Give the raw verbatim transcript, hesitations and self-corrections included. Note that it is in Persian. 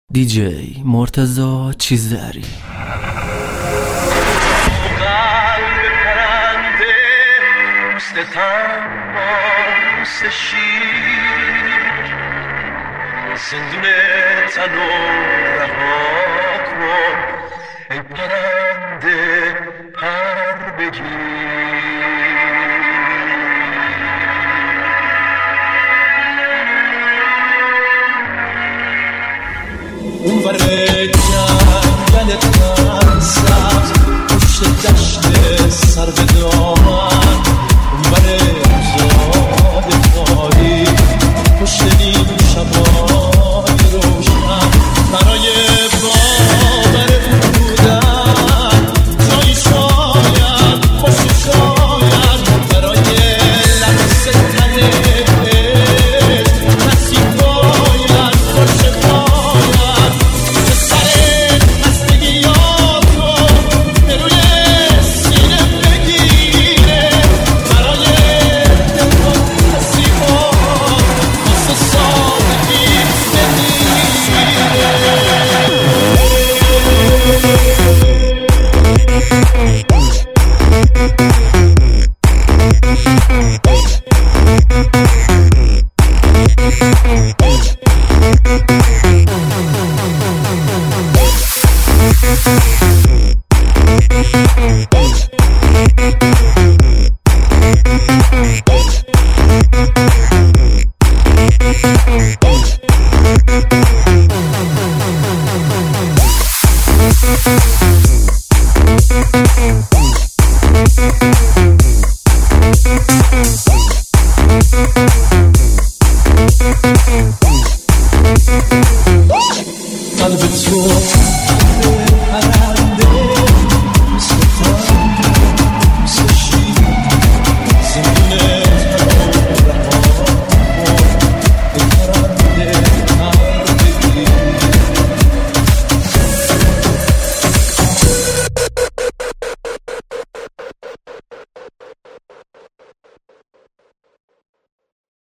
دی جی مرتضی چیزدری. قلب پرنده پوست تن با پوست شیر، زندون تن و رها کن ای پرنده پر بگیر. اون بر جنگل تن سبز پشت دشت سر به دامن، اون بر زاد تاریک پشت نیم شبای روشن، برای باور بودن جایی شاید خوش شاید، برای لمس تن کسی باید خوش باید. قلب تو